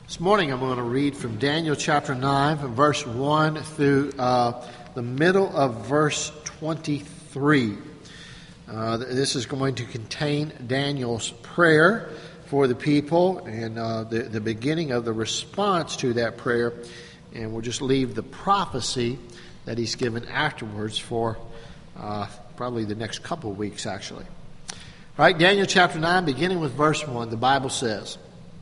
This morning I'm going to read from Daniel chapter 9 from verse 1 through the middle of verse 23. This is going to contain Daniel's prayer for the people and the beginning of the response to that prayer. And we'll just leave the prophecy that he's given afterwards for probably the next couple of weeks, actually. All right, Daniel chapter 9, beginning with verse 1, the Bible says,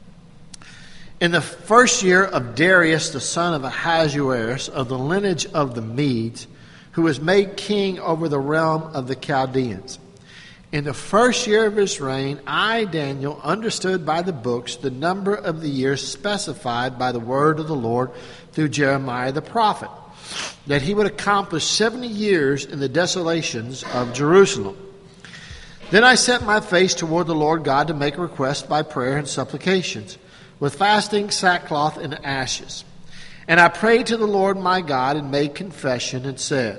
"In the first year of Darius, the son of Ahasuerus, of the lineage of the Medes, who was made king over the realm of the Chaldeans. In the first year of his reign, I, Daniel, understood by the books the number of the years specified by the word of the Lord through Jeremiah the prophet, that he would accomplish 70 years in the desolations of Jerusalem. Then I set my face toward the Lord God to make a request by prayer and supplications, with fasting, sackcloth, and ashes. And I prayed to the Lord my God and made confession and said,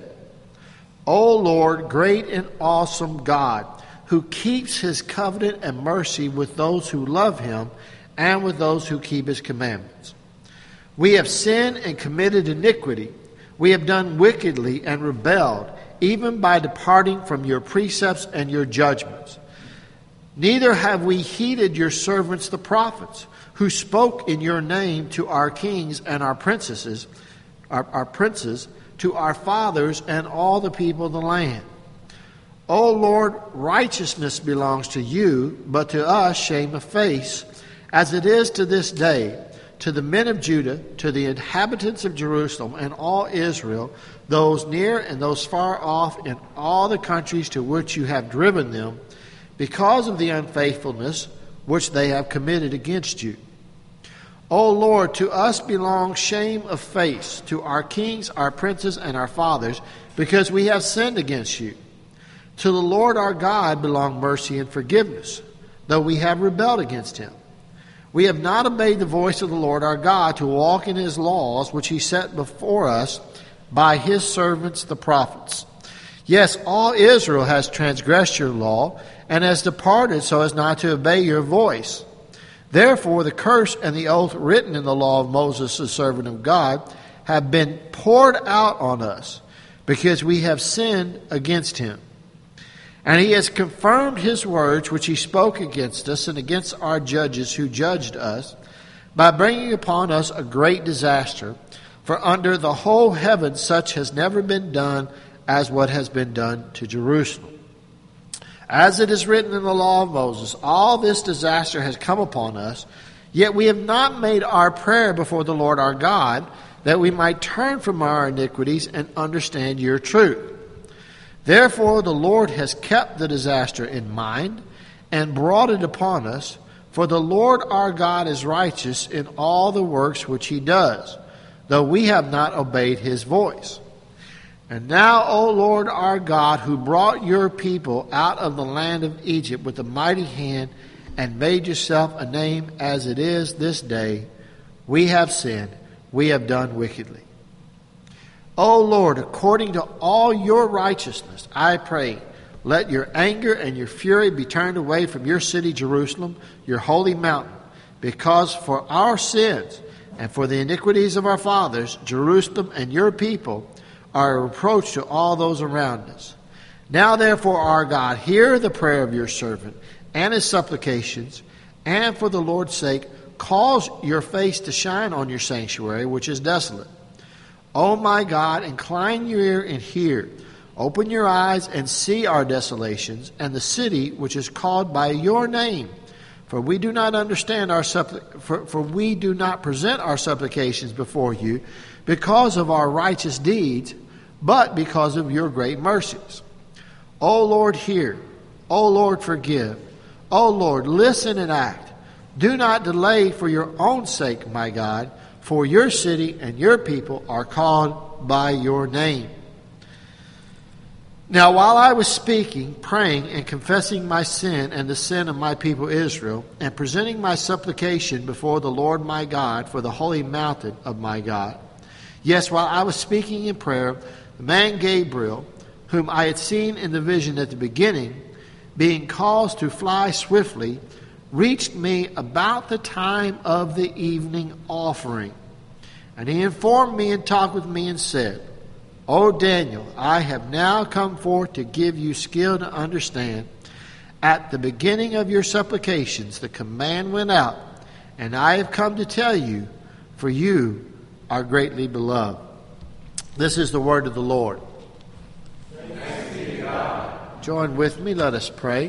O Lord, great and awesome God, who keeps his covenant and mercy with those who love him and with those who keep his commandments. We have sinned and committed iniquity. We have done wickedly and rebelled, even by departing from your precepts and your judgments. Neither have we heeded your servants the prophets, who spoke in your name to our kings and our princesses, our princes, to our fathers and all the people of the land. O Lord, righteousness belongs to you, but to us shame of face, as it is to this day, to the men of Judah, to the inhabitants of Jerusalem and all Israel, those near and those far off in all the countries to which you have driven them, because of the unfaithfulness which they have committed against you. O Lord, to us belongs shame of face, to our kings, our princes, and our fathers, because we have sinned against you. To the Lord our God belong mercy and forgiveness, though we have rebelled against him. We have not obeyed the voice of the Lord our God to walk in his laws, which he set before us by his servants the prophets. Yes, all Israel has transgressed your law, and has departed so as not to obey your voice. Therefore, the curse and the oath written in the law of Moses, the servant of God, have been poured out on us, because we have sinned against him. And he has confirmed his words which he spoke against us and against our judges who judged us, by bringing upon us a great disaster. For under the whole heaven such has never been done as what has been done to Jerusalem. As it is written in the law of Moses, all this disaster has come upon us, yet we have not made our prayer before the Lord our God, that we might turn from our iniquities and understand your truth. Therefore the Lord has kept the disaster in mind and brought it upon us, for the Lord our God is righteous in all the works which he does, though we have not obeyed his voice. And now, O Lord our God, who brought your people out of the land of Egypt with a mighty hand and made yourself a name as it is this day, we have sinned, we have done wickedly. O Lord, according to all your righteousness, I pray, let your anger and your fury be turned away from your city Jerusalem, your holy mountain, because for our sins and for the iniquities of our fathers, Jerusalem and your people are a reproach to all those around us. Now therefore, our God, hear the prayer of your servant and his supplications, and for the Lord's sake, cause your face to shine on your sanctuary, which is desolate. O my God, incline your ear and hear. Open your eyes and see our desolations, and the city which is called by your name. For we do not understand for we do not present our supplications before you because of our righteous deeds, but because of your great mercies. O Lord, hear. O Lord, forgive. O Lord, listen and act. Do not delay for your own sake, my God, for your city and your people are called by your name. Now while I was speaking, praying, and confessing my sin and the sin of my people Israel, and presenting my supplication before the Lord my God for the holy mountain of my God, yes, while I was speaking in prayer, the man Gabriel, whom I had seen in the vision at the beginning, being caused to fly swiftly, reached me about the time of the evening offering. And he informed me and talked with me and said, O Daniel, I have now come forth to give you skill to understand. At the beginning of your supplications, the command went out, and I have come to tell you, for you are greatly beloved. This is the word of the Lord. Thanks be to God. Join with me, let us pray.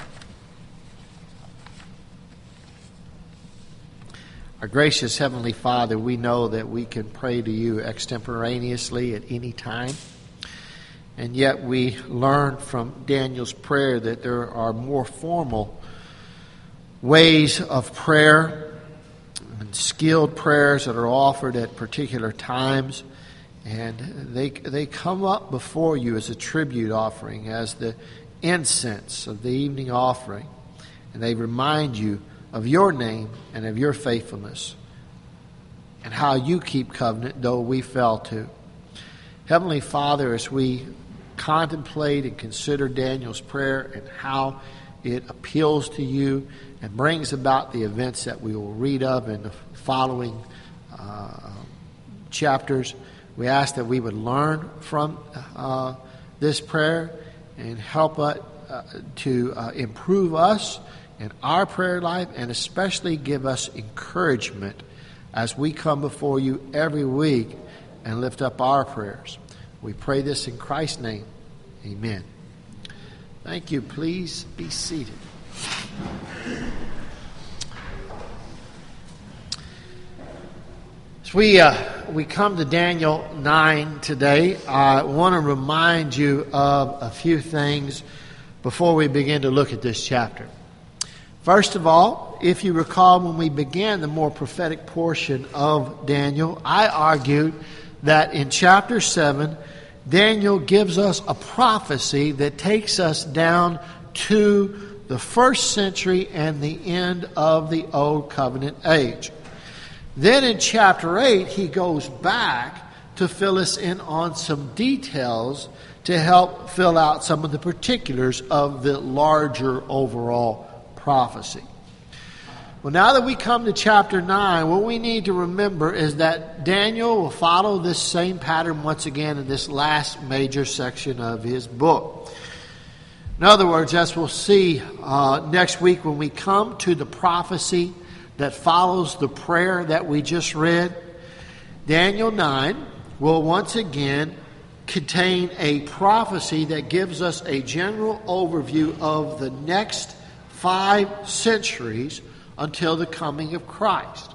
Our gracious Heavenly Father, we know that we can pray to you extemporaneously at any time. And yet we learn from Daniel's prayer that there are more formal ways of prayer and skilled prayers that are offered at particular times. And they come up before you as a tribute offering, as the incense of the evening offering. And they remind you of your name and of your faithfulness and how you keep covenant, though we fell to. Heavenly Father, as we contemplate and consider Daniel's prayer and how it appeals to you and brings about the events that we will read of in the following chapters, we ask that we would learn from this prayer and help to improve us in our prayer life, and especially give us encouragement as we come before you every week and lift up our prayers. We pray this in Christ's name. Amen. Thank you. Please be seated. As we come to Daniel 9 today, I want to remind you of a few things before we begin to look at this chapter. First of all, if you recall when we began the more prophetic portion of Daniel, I argued that in chapter 7, Daniel gives us a prophecy that takes us down to the first century and the end of the Old Covenant age. Then in chapter 8, he goes back to fill us in on some details to help fill out some of the particulars of the larger overall prophecy. Well, now that we come to chapter 9, what we need to remember is that Daniel will follow this same pattern once again in this last major section of his book. In other words, as we'll see next week when we come to the prophecy that follows the prayer that we just read, Daniel 9 will once again contain a prophecy that gives us a general overview of the next 5 centuries until the coming of Christ.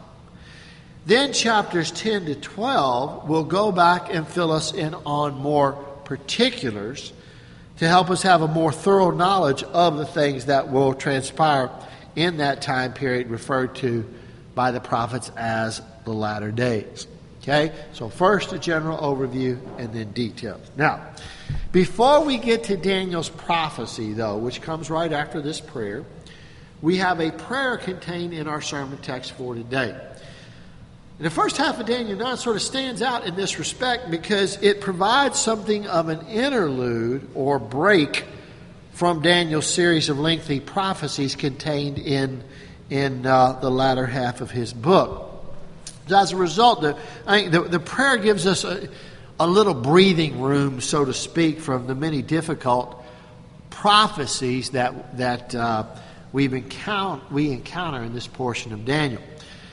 Then chapters 10 to 12 will go back and fill us in on more particulars to help us have a more thorough knowledge of the things that will transpire in that time period referred to by the prophets as the latter days. Okay? So first a general overview and then details. Now, before we get to Daniel's prophecy, though, which comes right after this prayer, we have a prayer contained in our sermon text for today. And the first half of Daniel 9 sort of stands out in this respect because it provides something of an interlude or break from Daniel's series of lengthy prophecies contained in the latter half of his book. As a result, the prayer gives us a little breathing room, so to speak, from the many difficult prophecies that we encounter in this portion of Daniel.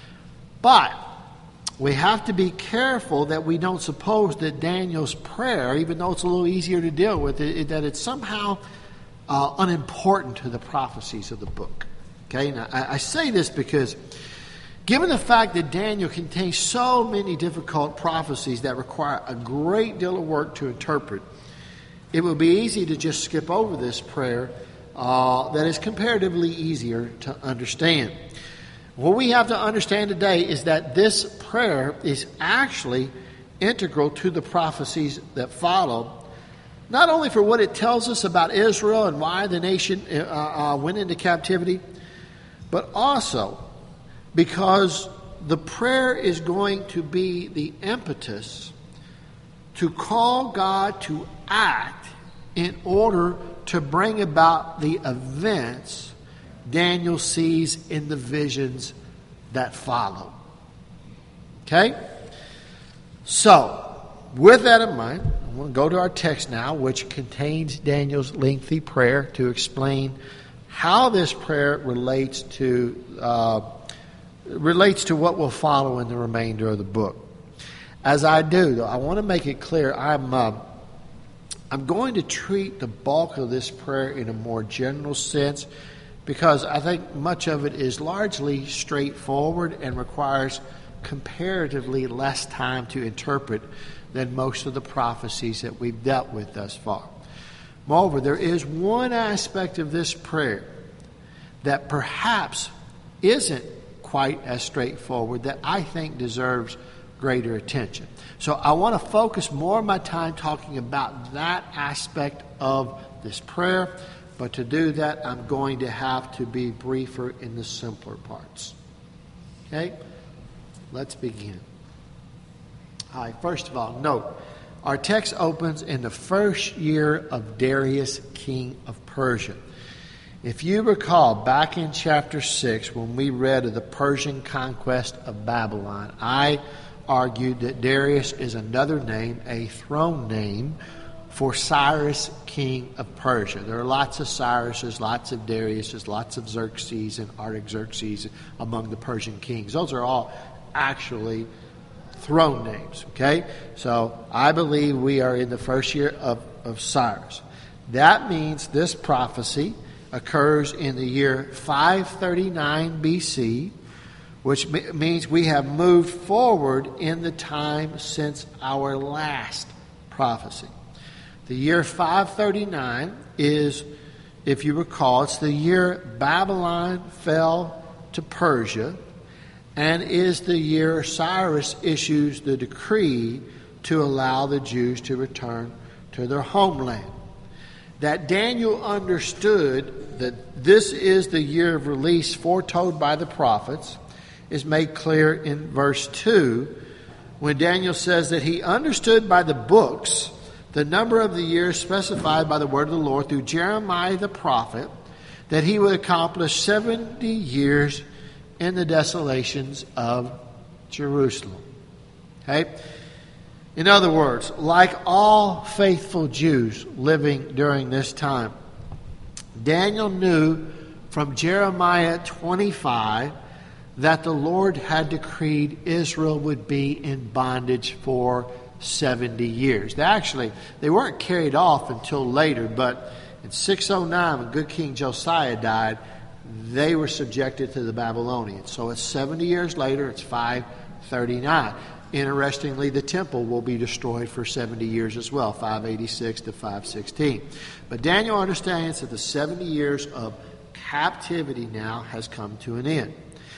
But we have to be careful that we don't suppose that Daniel's prayer, even though it's a little easier to deal with, that it's somehow unimportant to the prophecies of the book. Okay, now I say this because given the fact that Daniel contains so many difficult prophecies that require a great deal of work to interpret, it would be easy to just skip over this prayer that is comparatively easier to understand. What we have to understand today is that this prayer is actually integral to the prophecies that follow, not only for what it tells us about Israel and why the nation went into captivity, but also because the prayer is going to be the impetus to call God to act in order to bring about the events Daniel sees in the visions that follow. Okay? So, with that in mind, I want to go to our text now, which contains Daniel's lengthy prayer to explain how this prayer relates to what will follow in the remainder of the book. As I do, though, I want to make it clear I'm going to treat the bulk of this prayer in a more general sense because I think much of it is largely straightforward and requires comparatively less time to interpret than most of the prophecies that we've dealt with thus far. Moreover, there is one aspect of this prayer that perhaps isn't quite as straightforward that I think deserves greater attention. So I want to focus more of my time talking about that aspect of this prayer, but to do that I'm going to have to be briefer in the simpler parts. Okay? Let's begin. All right, first of all, note, our text opens in the first year of Darius, king of Persia. If you recall, back in chapter 6, when we read of the Persian conquest of Babylon, I argued that Darius is another name, a throne name, for Cyrus, king of Persia. There are lots of Cyruses, lots of Dariuses, lots of Xerxes and Artaxerxes among the Persian kings. Those are all actually throne names, okay? So I believe we are in the first year of Cyrus. That means this prophecy occurs in the year 539 BC, which means we have moved forward in the time since our last prophecy. The year 539 is, if you recall, it's the year Babylon fell to Persia, and is the year Cyrus issues the decree to allow the Jews to return to their homeland. That Daniel understood that this is the year of release foretold by the prophets is made clear in verse 2, when Daniel says that he understood by the books the number of the years specified by the word of the Lord through Jeremiah the prophet, that he would accomplish 70 years in the desolations of Jerusalem. Okay? In other words, like all faithful Jews living during this time, Daniel knew from Jeremiah 25 that the Lord had decreed Israel would be in bondage for 70 years. They weren't carried off until later, but in 609, when good King Josiah died, they were subjected to the Babylonians. So it's 70 years later, it's 539. Interestingly, the temple will be destroyed for 70 years as well, 586 to 516. But Daniel understands that the 70 years of captivity now has come to an end.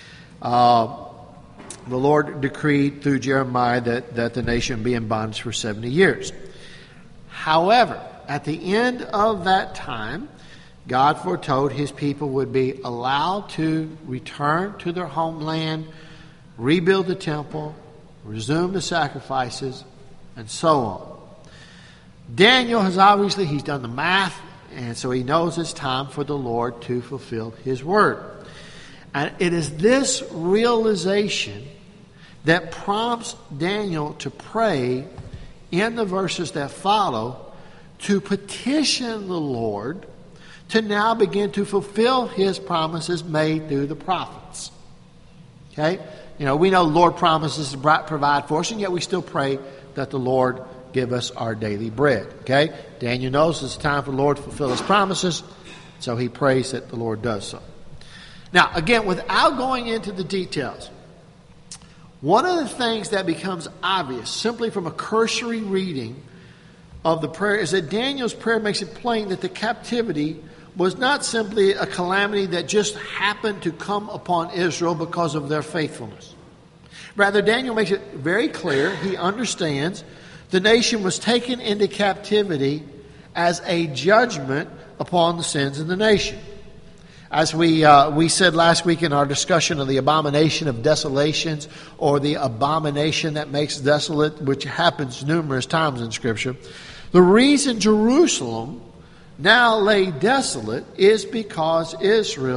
The Lord decreed through Jeremiah that the nation be in bondage for 70 years. However, at the end of that time, God foretold his people would be allowed to return to their homeland, rebuild the temple, resume the sacrifices, and so on. Daniel he's done the math, and so he knows it's time for the Lord to fulfill his word. And it is this realization that prompts Daniel to pray in the verses that follow to petition the Lord to now begin to fulfill his promises made through the prophets. Okay? We know the Lord promises to provide for us, and yet we still pray that the Lord give us our daily bread. Okay? Daniel knows it's time for the Lord to fulfill his promises, so he prays that the Lord does so. Now, again, without going into the details, one of the things that becomes obvious simply from a cursory reading of the prayer is that Daniel's prayer makes it plain that the captivity was not simply a calamity that just happened to come upon Israel because of their faithfulness. Rather, Daniel makes it very clear, he understands the nation was taken into captivity as a judgment upon the sins of the nation. As we said last week in our discussion of the abomination of desolations, or the abomination that makes desolate, which happens numerous times in Scripture, the reason Jerusalem now lay desolate is because Israel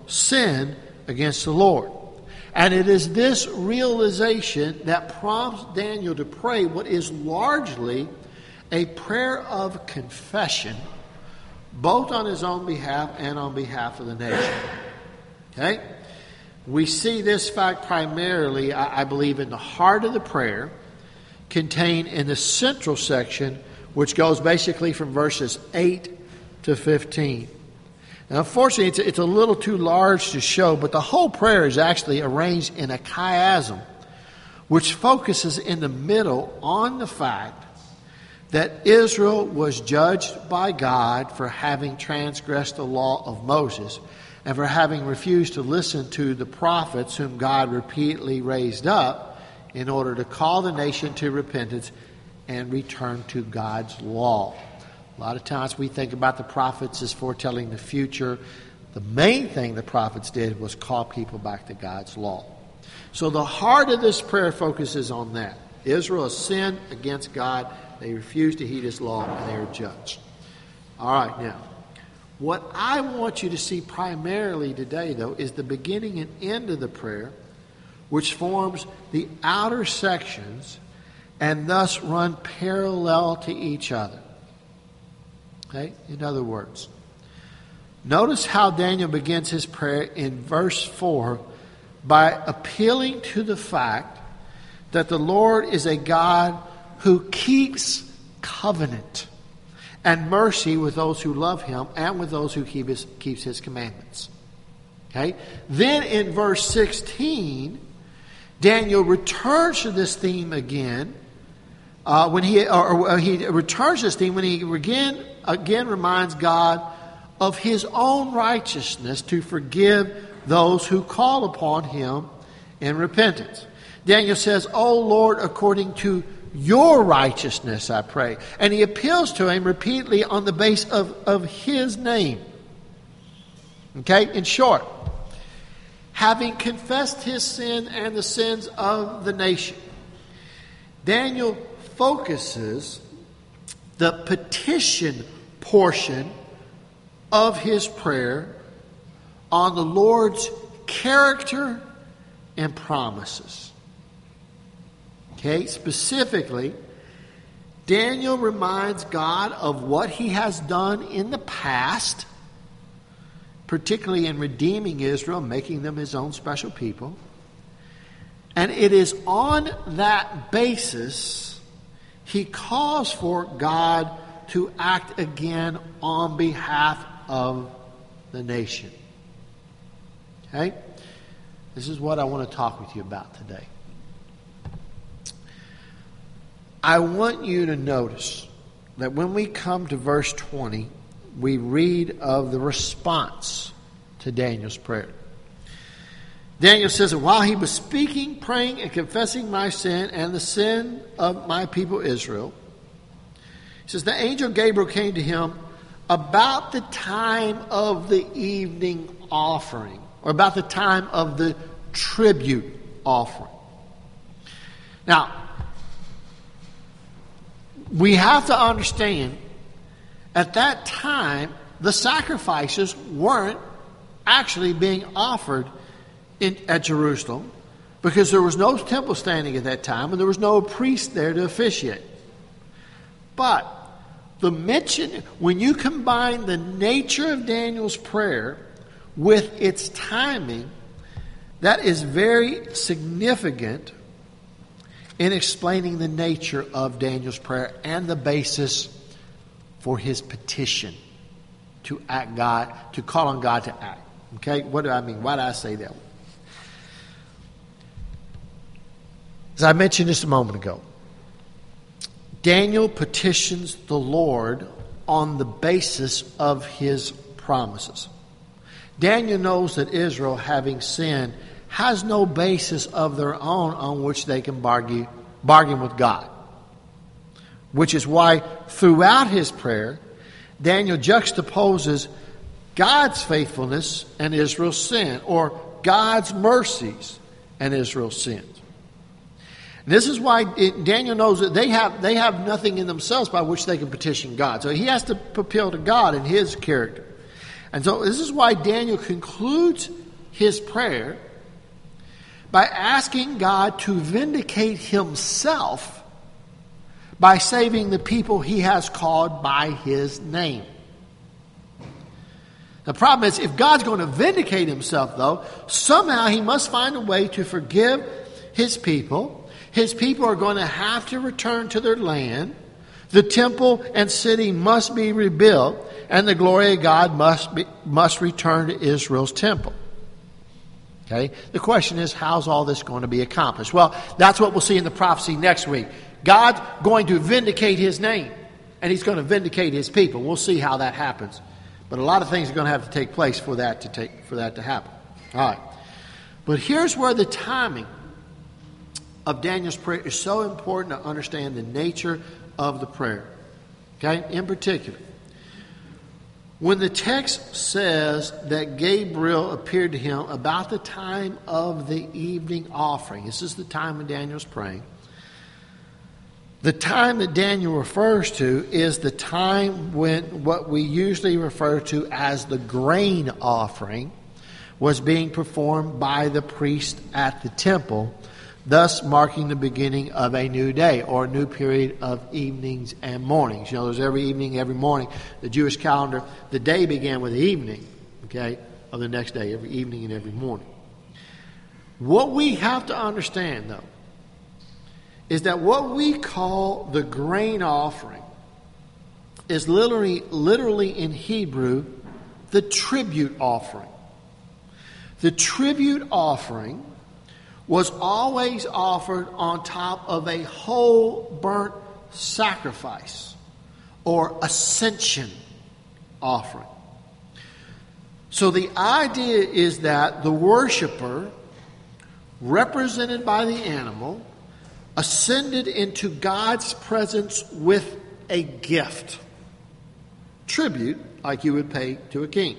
sinned against the Lord. And it is this realization that prompts Daniel to pray what is largely a prayer of confession, both on his own behalf and on behalf of the nation. Okay? We see this fact primarily, I believe, in the heart of the prayer, contained in the central section, which goes basically from verses 8 to 15. Now, unfortunately, it's a little too large to show, but the whole prayer is actually arranged in a chiasm, which focuses in the middle on the fact that Israel was judged by God for having transgressed the law of Moses and for having refused to listen to the prophets whom God repeatedly raised up in order to call the nation to repentance and return to God's law. A lot of times we think about the prophets as foretelling the future. The main thing the prophets did was call people back to God's law. So the heart of this prayer focuses on that. Israel has sinned against God. They refused to heed His law, and they are judged. All right, now, what I want you to see primarily today, though, is the beginning and end of the prayer, which forms the outer sections and thus run parallel to each other. Okay? In other words, notice how Daniel begins his prayer in verse 4 by appealing to the fact that the Lord is a God who keeps covenant and mercy with those who love Him and with those who keeps His commandments. Okay? Then in verse 16, Daniel returns to this theme again. He returns to this theme when he again reminds God of His own righteousness to forgive those who call upon Him in repentance. Daniel says, "O Lord, according to your righteousness, I pray." And he appeals to Him repeatedly on the base of His name. Okay? In short, having confessed his sin and the sins of the nation, Daniel focuses the petition portion of his prayer on the Lord's character and promises. Okay, specifically, Daniel reminds God of what He has done in the past, particularly in redeeming Israel, making them His own special people. And it is on that basis he calls for God to act again on behalf of the nation. Okay? This is what I want to talk with you about today. I want you to notice that when we come to verse 20, we read of the response to Daniel's prayer. Daniel says that while he was speaking, praying, and confessing my sin and the sin of my people Israel, he says, the angel Gabriel came to him about the time of the evening offering, or about the time of the tribute offering. Now, we have to understand, at that time, the sacrifices weren't actually being offered at Jerusalem, because there was no temple standing at that time and there was no priest there to officiate. But the mention, when you combine the nature of Daniel's prayer with its timing, that is very significant in explaining the nature of Daniel's prayer and the basis for his petition to act God, to call on God to act. Okay, what do I mean? Why did I say that? As I mentioned just a moment ago, Daniel petitions the Lord on the basis of his promises. Daniel knows that Israel, having sinned, has no basis of their own on which they can bargain with God. Which is why throughout his prayer, Daniel juxtaposes God's faithfulness and Israel's sin, or God's mercies and Israel's sins. And this is why Daniel knows that they have nothing in themselves by which they can petition God. So he has to appeal to God and His character. And so this is why Daniel concludes his prayer by asking God to vindicate himself by saving the people he has called by his name. The problem is, if God's going to vindicate himself, though, somehow he must find a way to forgive his people. His people are going to have to return to their land. The temple and city must be rebuilt, and the glory of God must return to Israel's temple. Okay? The question is, how's all this going to be accomplished? Well, that's what we'll see in the prophecy next week. God's going to vindicate his name, and he's going to vindicate his people. We'll see how that happens. But a lot of things are going to have to take place for that to happen. All right. But here's where the timing of Daniel's prayer is so important to understand the nature of the prayer. Okay? In particular, when the text says that Gabriel appeared to him about the time of the evening offering, this is the time when Daniel's praying. The time that Daniel refers to is the time when what we usually refer to as the grain offering was being performed by the priest at the temple, thus marking the beginning of a new day or a new period of evenings and mornings. You know, there's every evening, every morning. The Jewish calendar, the day began with the evening, okay, of the next day, every evening and every morning. What we have to understand, though, is that what we call the grain offering is literally in Hebrew, the tribute offering. The tribute offering was always offered on top of a whole burnt sacrifice or ascension offering. So the idea is that the worshiper, represented by the animal, ascended into God's presence with a gift. Tribute, like you would pay to a king.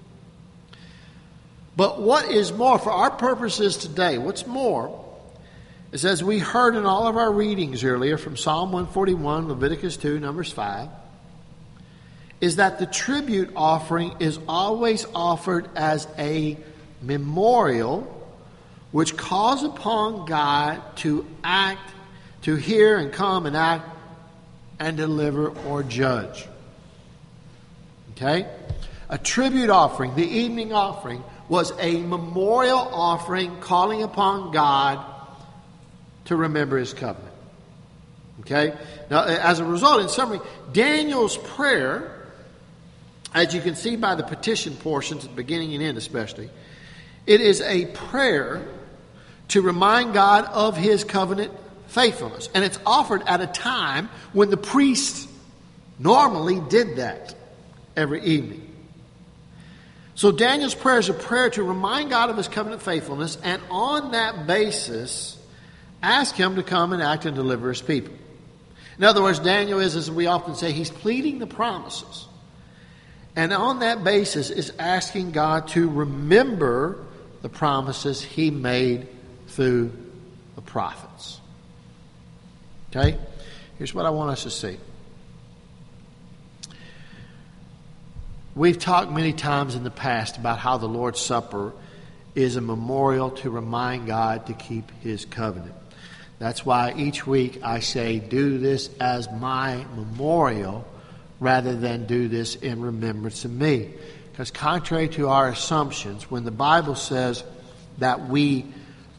But what is more, for our purposes today, what's more, is as we heard in all of our readings earlier from Psalm 141, Leviticus 2, Numbers 5, is that the tribute offering is always offered as a memorial which calls upon God to act, to hear and come and act and deliver or judge. Okay? A tribute offering, the evening offering, was a memorial offering calling upon God to remember his covenant. Okay? Now, as a result, in summary, Daniel's prayer, as you can see by the petition portions at the beginning and end especially, it is a prayer to remind God of his covenant faithfulness. And it's offered at a time when the priests normally did that every evening. So Daniel's prayer is a prayer to remind God of his covenant faithfulness, and on that basis, ask him to come and act and deliver his people. In other words, Daniel is, as we often say, he's pleading the promises. And on that basis is asking God to remember the promises he made through the prophets. Okay? Here's what I want us to see. We've talked many times in the past about how the Lord's Supper is a memorial to remind God to keep his covenant. That's why each week I say, do this as my memorial rather than do this in remembrance of me. Because contrary to our assumptions, when the Bible says that when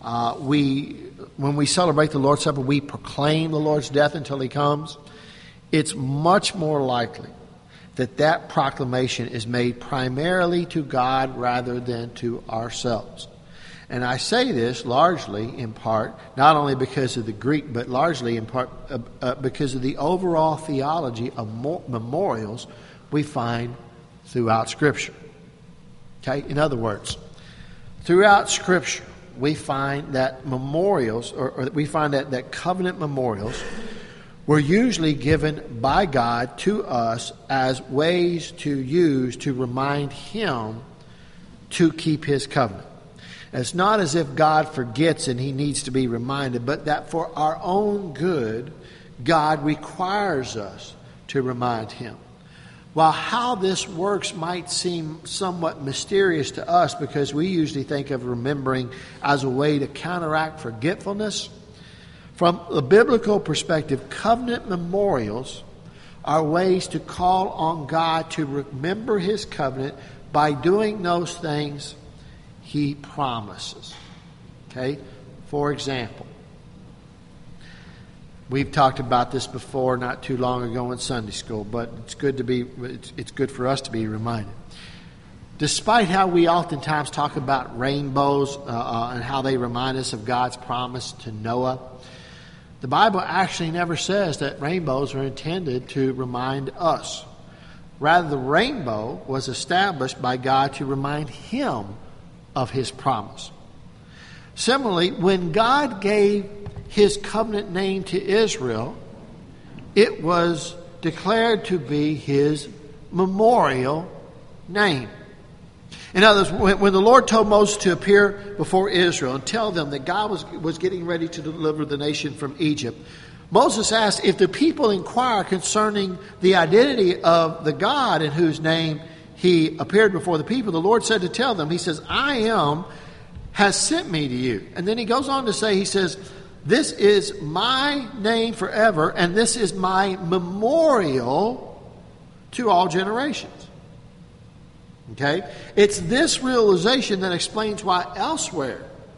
we celebrate the Lord's Supper, we proclaim the Lord's death until he comes, it's much more likely that proclamation is made primarily to God rather than to ourselves. And I say this largely in part, not only because of the Greek, but largely in part because of the overall theology of memorials we find throughout Scripture. Okay? In other words, throughout Scripture, we find that memorials, or we find that covenant memorials were usually given by God to us as ways to use to remind him to keep his covenant. It's not as if God forgets and he needs to be reminded, but that for our own good, God requires us to remind him. While how this works might seem somewhat mysterious to us because we usually think of remembering as a way to counteract forgetfulness, from a biblical perspective, covenant memorials are ways to call on God to remember His covenant by doing those things He promises. Okay? For example, we've talked about this before not too long ago in Sunday school, but it's good for us to be reminded. Despite how we oftentimes talk about rainbows and how they remind us of God's promise to Noah, the Bible actually never says that rainbows are intended to remind us. Rather, the rainbow was established by God to remind Him of His promise. Similarly, when God gave His covenant name to Israel, it was declared to be His memorial name. In other words, when the Lord told Moses to appear before Israel and tell them that God was getting ready to deliver the nation from Egypt, Moses asked if the people inquire concerning the identity of the God in whose name He appeared before the people. The Lord said to tell them, He says, I am has sent me to you. And then He goes on to say, He says, this is my name forever, and this is my memorial to all generations. Okay? It's this realization that explains why elsewhere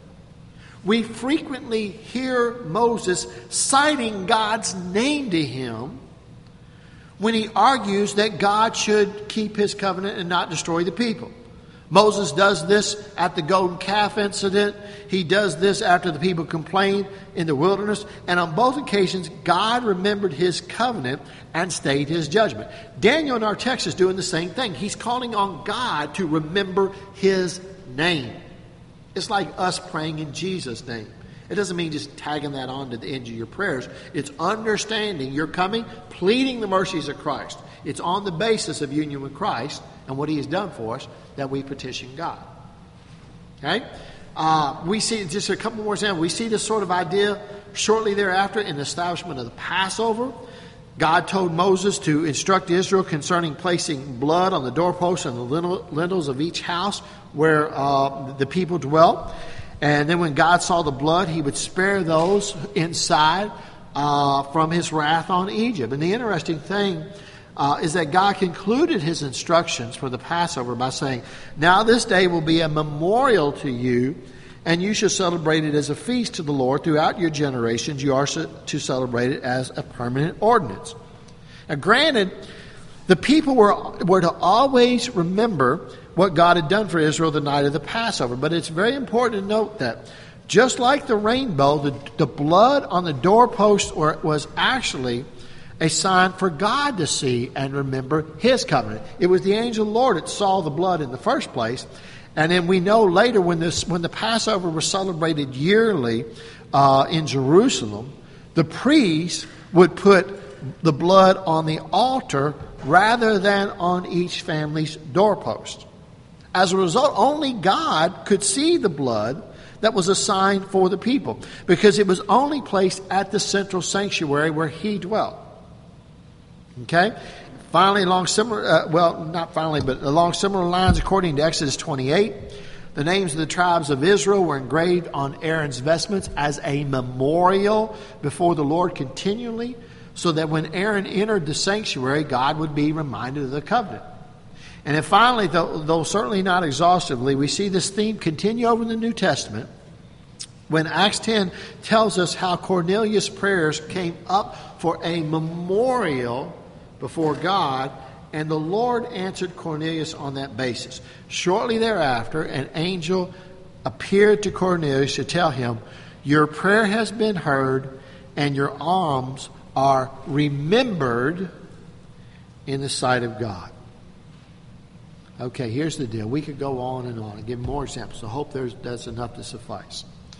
we frequently hear Moses citing God's name to him when he argues that God should keep His covenant and not destroy the people. Moses does this at the golden calf incident. He does this after the people complained in the wilderness. And on both occasions, God remembered His covenant and stayed His judgment. Daniel in our text is doing the same thing. He's calling on God to remember His name. It's like us praying in Jesus' name. It doesn't mean just tagging that on to the end of your prayers. It's understanding you're coming, pleading the mercies of Christ. It's on the basis of union with Christ and what He has done for us that we petition God. Okay? We see just a couple more examples. We see this sort of idea shortly thereafter in the establishment of the Passover. God told Moses to instruct Israel concerning placing blood on the doorposts and the lintels of each house where the people dwelt. And then when God saw the blood, He would spare those inside from His wrath on Egypt. And the interesting thing is that God concluded His instructions for the Passover by saying, now this day will be a memorial to you, and you shall celebrate it as a feast to the Lord throughout your generations. You are to celebrate it as a permanent ordinance. Now granted, the people were to always remember what God had done for Israel the night of the Passover. But it's very important to note that just like the rainbow, the blood on the doorpost was actually a sign for God to see and remember His covenant. It was the angel of the Lord that saw the blood in the first place. And then we know later when the Passover was celebrated yearly in Jerusalem, the priest would put the blood on the altar rather than on each family's doorpost. As a result, only God could see the blood that was assigned for the people because it was only placed at the central sanctuary where He dwelt. Okay? Finally, along similar lines, according to Exodus 28, the names of the tribes of Israel were engraved on Aaron's vestments as a memorial before the Lord continually, so that when Aaron entered the sanctuary, God would be reminded of the covenant. And then finally, though certainly not exhaustively, we see this theme continue over in the New Testament when Acts 10 tells us how Cornelius' prayers came up for a memorial before God, and the Lord answered Cornelius on that basis. Shortly thereafter, an angel appeared to Cornelius to tell him, your prayer has been heard, and your alms are remembered in the sight of God. Okay, here's the deal. We could go on and give more examples. I hope that's enough to suffice.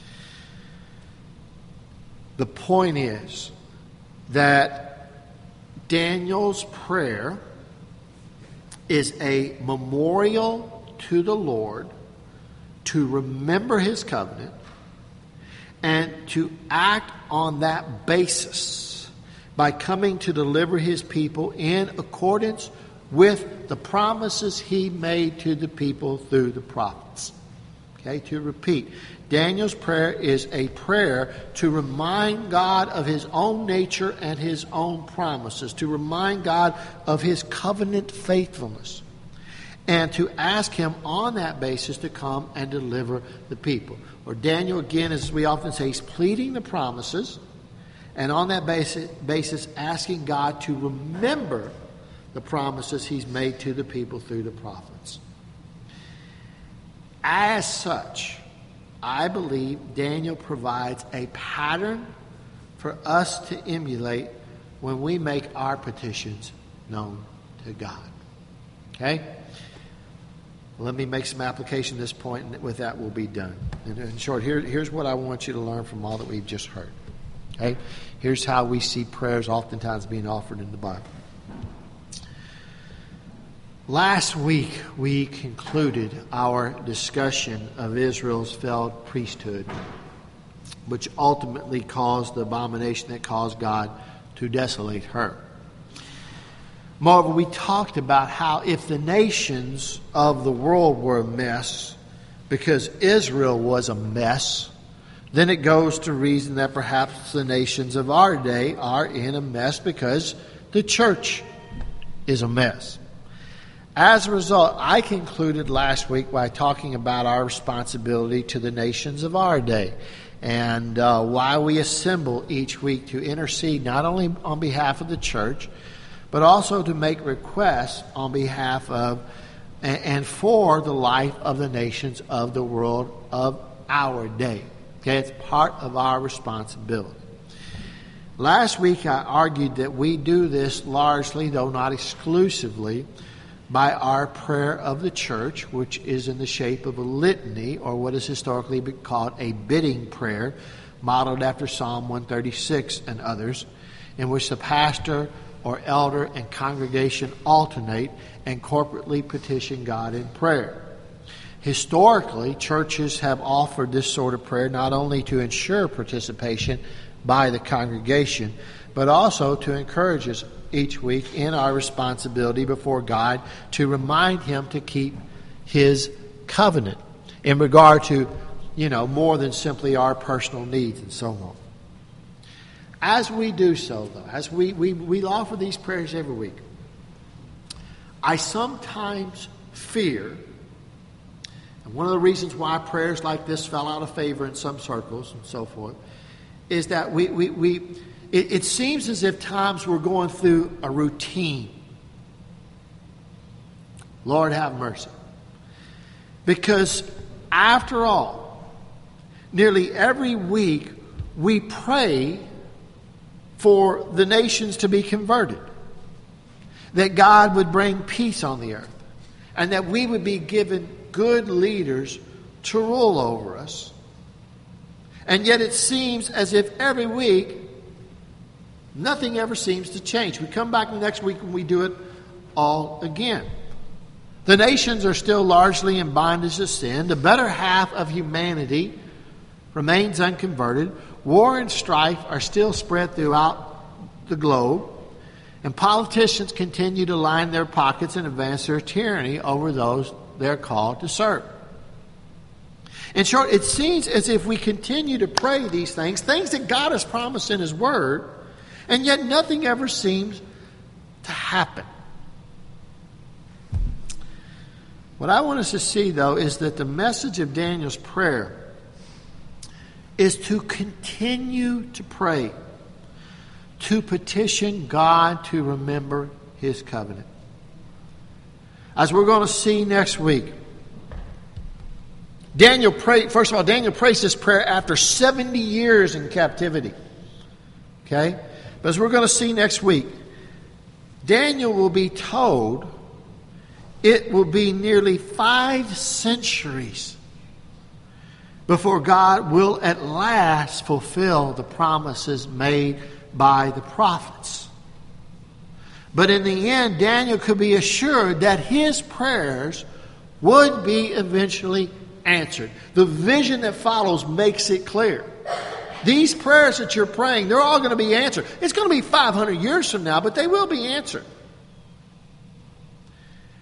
The point is that Daniel's prayer is a memorial to the Lord to remember His covenant and to act on that basis by coming to deliver His people in accordance with the promises he made to the people through the prophets. Okay, to repeat, Daniel's prayer is a prayer to remind God of his own nature and his own promises, to remind God of his covenant faithfulness, and to ask him on that basis to come and deliver the people. Or Daniel, again, as we often say, he's pleading the promises, and on that basis asking God to remember the promises he's made to the people through the prophets. As such, I believe Daniel provides a pattern for us to emulate when we make our petitions known to God. Okay? Let me make some application at this point, and with that we'll be done. And in short, here's what I want you to learn from all that we've just heard. Okay? Here's how we see prayers oftentimes being offered in the Bible. Last week, we concluded our discussion of Israel's failed priesthood, which ultimately caused the abomination that caused God to desolate her. Moreover, we talked about how if the nations of the world were a mess because Israel was a mess, then it goes to reason that perhaps the nations of our day are in a mess because the church is a mess. As a result, I concluded last week by talking about our responsibility to the nations of our day and why we assemble each week to intercede not only on behalf of the church, but also to make requests on behalf of and for the life of the nations of the world of our day. Okay, it's part of our responsibility. Last week I argued that we do this largely, though not exclusively, by our prayer of the church, which is in the shape of a litany, or what is historically been called a bidding prayer, modeled after Psalm 136 and others, in which the pastor or elder and congregation alternate and corporately petition God in prayer. Historically, churches have offered this sort of prayer not only to ensure participation by the congregation, but also to encourage us each week in our responsibility before God to remind him to keep his covenant in regard to, more than simply our personal needs and so on. As we do so, though, as we offer these prayers every week, I sometimes fear, and one of the reasons why prayers like this fell out of favor in some circles and so forth, is that it seems as if times we're going through a routine. Lord, have mercy. Because after all, nearly every week we pray for the nations to be converted, that God would bring peace on the earth, and that we would be given good leaders to rule over us. And yet it seems as if every week nothing ever seems to change. We come back the next week and we do it all again. The nations are still largely in bondage to sin. The better half of humanity remains unconverted. War and strife are still spread throughout the globe. And politicians continue to line their pockets and advance their tyranny over those they're called to serve. In short, it seems as if we continue to pray these things that God has promised in his word, and yet nothing ever seems to happen. What I want us to see, though, is that the message of Daniel's prayer is to continue to pray, to petition God to remember his covenant. As we're going to see next week, Daniel prays this prayer after 70 years in captivity. Okay? But as we're going to see next week, Daniel will be told it will be nearly 5 centuries before God will at last fulfill the promises made by the prophets. But in the end, Daniel could be assured that his prayers would be eventually answered. The vision that follows makes it clear. These prayers that you're praying, they're all going to be answered. It's going to be 500 years from now, but they will be answered.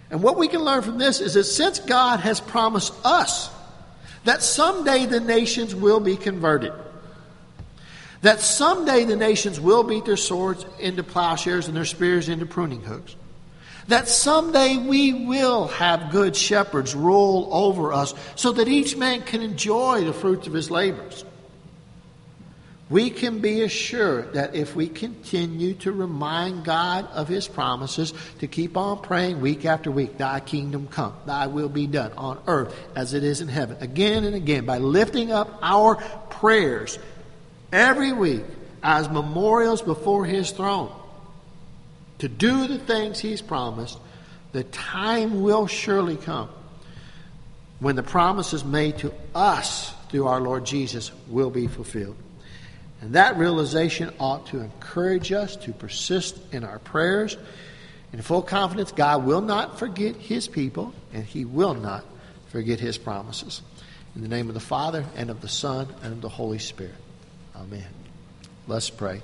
And what we can learn from this is that since God has promised us that someday the nations will be converted, that someday the nations will beat their swords into plowshares and their spears into pruning hooks, that someday we will have good shepherds rule over us so that each man can enjoy the fruits of his labors, we can be assured that if we continue to remind God of His promises, to keep on praying week after week, Thy kingdom come, Thy will be done on earth as it is in heaven, again and again, by lifting up our prayers every week as memorials before His throne, to do the things He's promised, the time will surely come when the promises made to us through our Lord Jesus will be fulfilled. And that realization ought to encourage us to persist in our prayers. In full confidence, God will not forget His people, and He will not forget His promises. In the name of the Father, and of the Son, and of the Holy Spirit. Amen. Let's pray.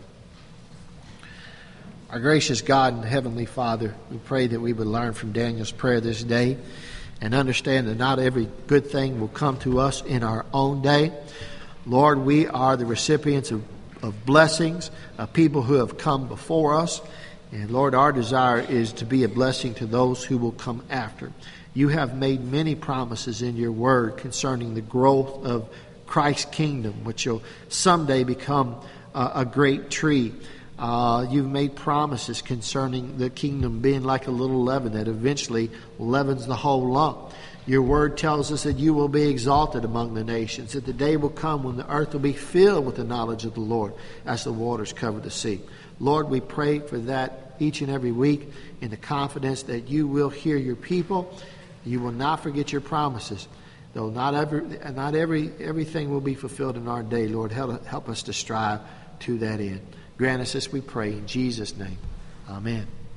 Our gracious God and Heavenly Father, we pray that we would learn from Daniel's prayer this day and understand that not every good thing will come to us in our own day. Lord, we are the recipients of blessings, of people who have come before us. And Lord, our desire is to be a blessing to those who will come after. You have made many promises in your word concerning the growth of Christ's kingdom, which will someday become a great tree. You've made promises concerning the kingdom being like a little leaven that eventually leavens the whole lump. Your word tells us that you will be exalted among the nations, that the day will come when the earth will be filled with the knowledge of the Lord as the waters cover the sea. Lord, we pray for that each and every week in the confidence that you will hear your people. You will not forget your promises. Though not everything will be fulfilled in our day, Lord, help us to strive to that end. Grant us this, we pray, in Jesus' name. Amen.